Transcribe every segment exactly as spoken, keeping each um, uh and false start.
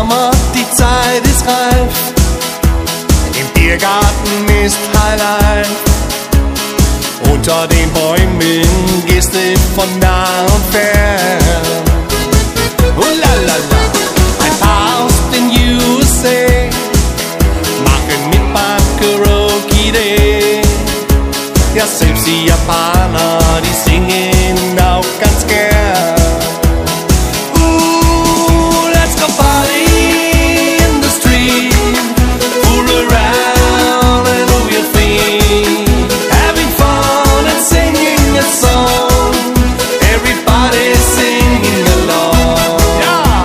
Mama, die Zeit ist reif. Im Biergarten ist Highlife. Unter den Bäumen gehst du von nah und fern. Oh la la la, ein paar aus den U S A machen mit beim Karaoke Day. Ja, selbst die Japaner, die singen auch ganz gern. Ooh, let's go party in the street, fool around and move your feet, having fun and singing a song, everybody singing along. Ja!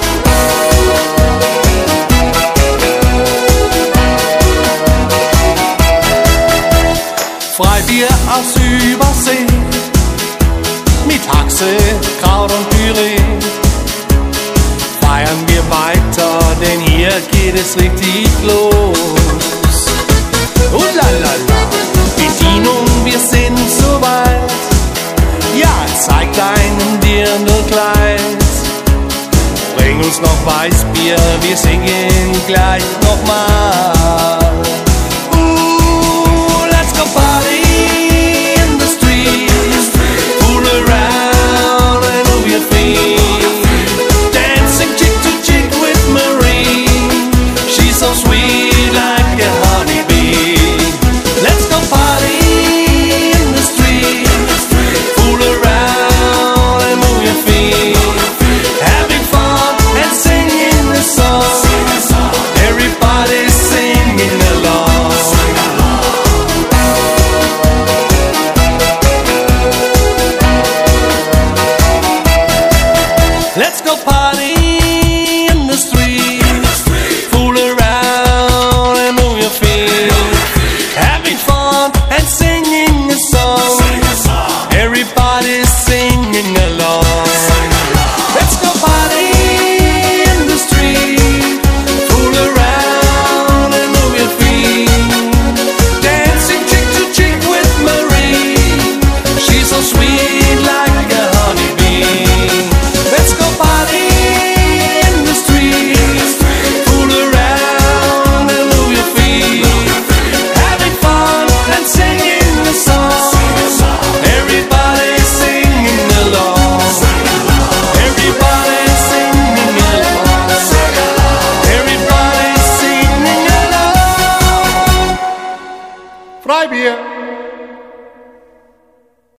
Freibier aus Übersee, mit Haxe, Kraut und Püree. Feiern wir weiter, denn hier geht es richtig los. Oh la la la, Bedienung, wir sind soweit. Ja, zeig deinen Dirndlkleid. Bring uns noch Weißbier, wir singen gleich nochmal. Let's go party in the street, in the street. Fool around and move your feet, having fun and singing a song, sing a song. Everybody's singing along. Sing along. Let's go party in the street, fool around and move your feet, dancing chick to chick with Marie, she's so sweet like a honeybee. Let's go party in the street, fool around and move your feet, having fun and singing a song, everybody singing along, everybody singing along, everybody singing along. Freibier!